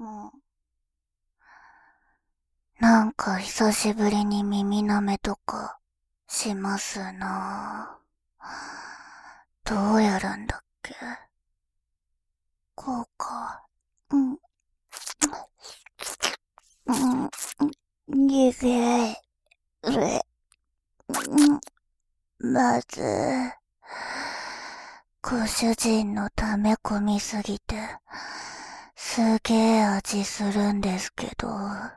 なんか久しぶりに耳舐めとかしますなぁ。どうやるんだっけ。こうか。うん。うん。げげ。うれ。まず、ご主人のため込みすぎて、すげえ味するんですけど。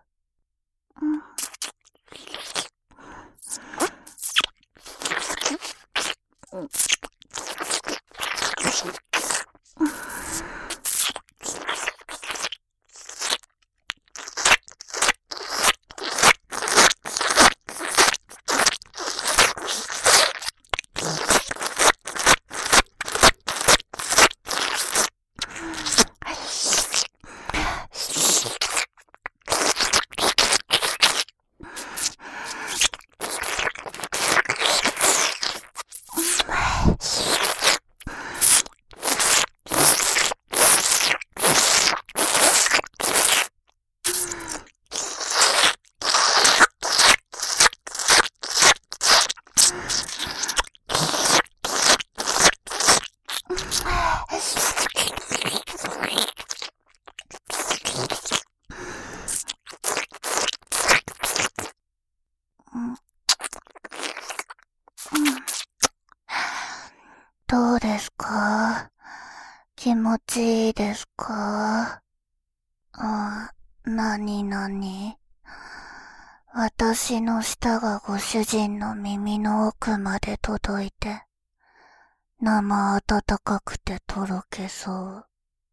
どうですか？気持ちいいですか？なになに？私の舌がご主人の耳の奥まで届いて、生温かくてとろけそう。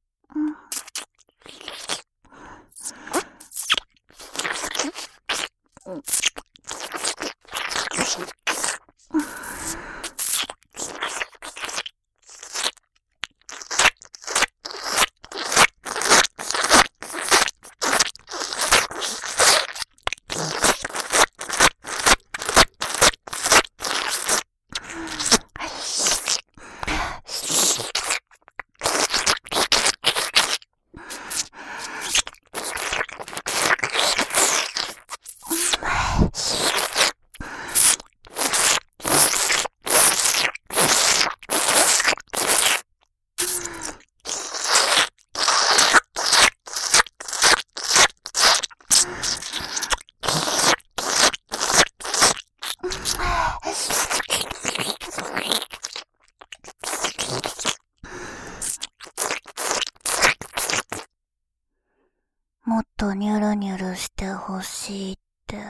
もっとニュルニュルしてほしいって。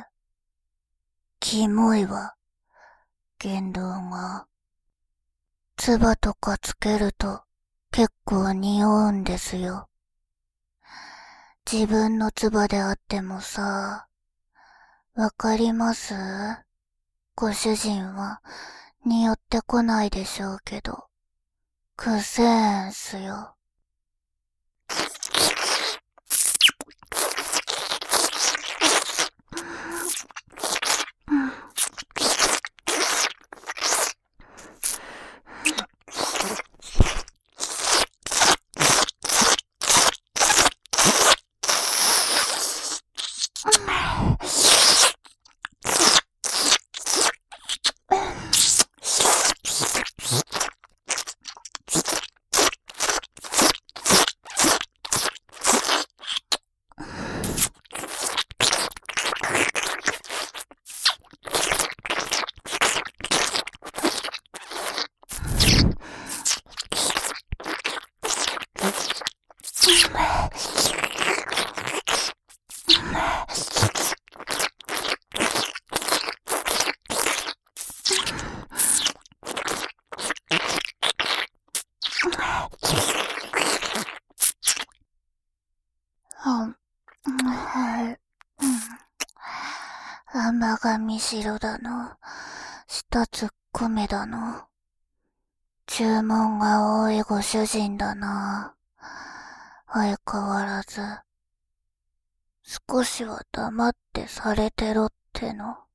キモいわ、言動が。唾とかつけると結構匂うんですよ。自分の唾であってもさ、わかります？ご主人は匂ってこないでしょうけど、くせえんすよ。甘噛みしろだの、舌突っ込めだの。注文が多いご主人だな。相変わらず。少しは黙ってされてろっての。